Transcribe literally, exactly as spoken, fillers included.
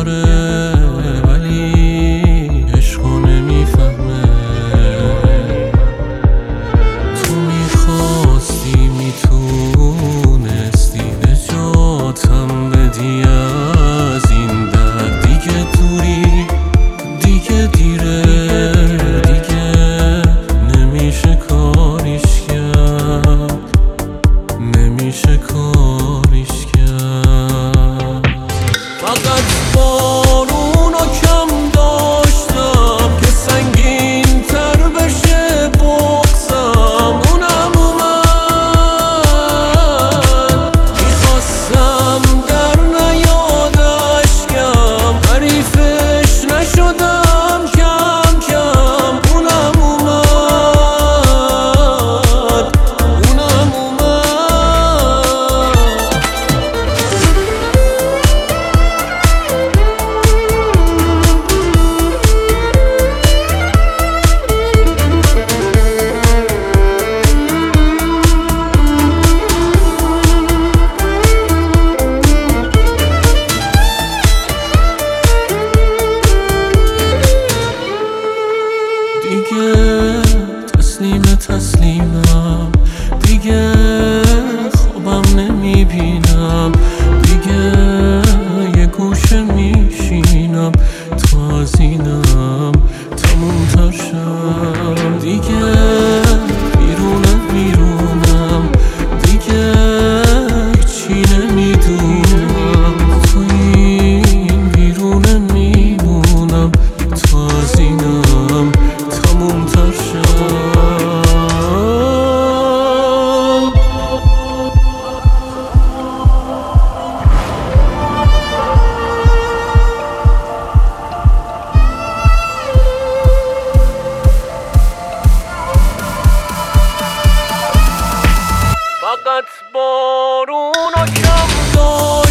داره ولی عشقو نمیفهمه. تو میخواستی میتونستی نجاتم بدی از این درد. دیگه دوری دیگه دیره، دیگه نمیشه کاریش کرد، نمیشه کاریش کرد. فقط بارونو کم داشتم که سنگین تر بشه بغضم. اونم اومد میخواستم در نیاد اشکم، حریفش نشدم کم کم. اونم اومد اونم اومد دیگه تسلیم تسلیمم، دیگه خوابم نمیبینم، دیگه یه گوشه میشینم تا از اینم تموم ترشم. دیگه بیرونم بیرونم، دیگه هیچی نمیدونم، تو این بیرونه میمونم تا از اینم تموم ترشم. فقط بارونو کم داشت